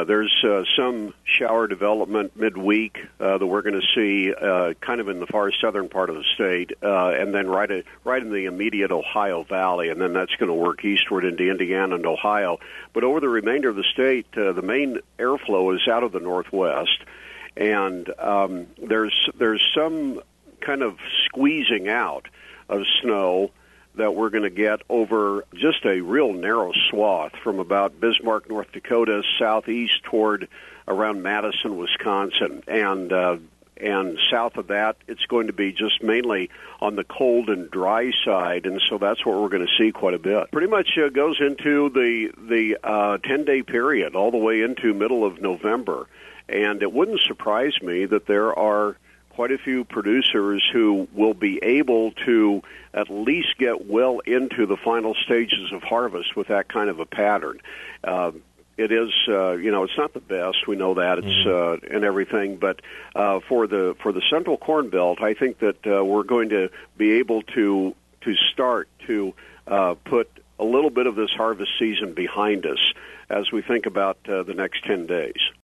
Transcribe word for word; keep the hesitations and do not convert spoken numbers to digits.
there's uh, some shower development midweek uh, that we're going to see uh, kind of in the far southern part of the state, uh, and then right, at, right in the immediate Ohio Valley, and then that's going to work eastward into Indiana and Ohio. But over the remainder of the state, uh, the main airflow is out of the northwest, and um, there's there's some kind of squeezing out of snow that we're going to get over just a real narrow swath from about Bismarck, North Dakota, southeast toward around Madison, Wisconsin. And uh, and south of that, it's going to be just mainly on the cold and dry side, and so that's what we're going to see quite a bit. Pretty much uh, goes into the, the uh, ten-day period, all the way into middle of November. And it wouldn't surprise me that there are quite a few producers who will be able to at least get well into the final stages of harvest with that kind of a pattern. Uh, it is, uh, you know, it's not the best. We know that it's mm-hmm. uh, and everything, but uh, for the for the Central Corn Belt, I think that uh, we're going to be able to to start to uh, put a little bit of this harvest season behind us as we think about uh, the next ten days.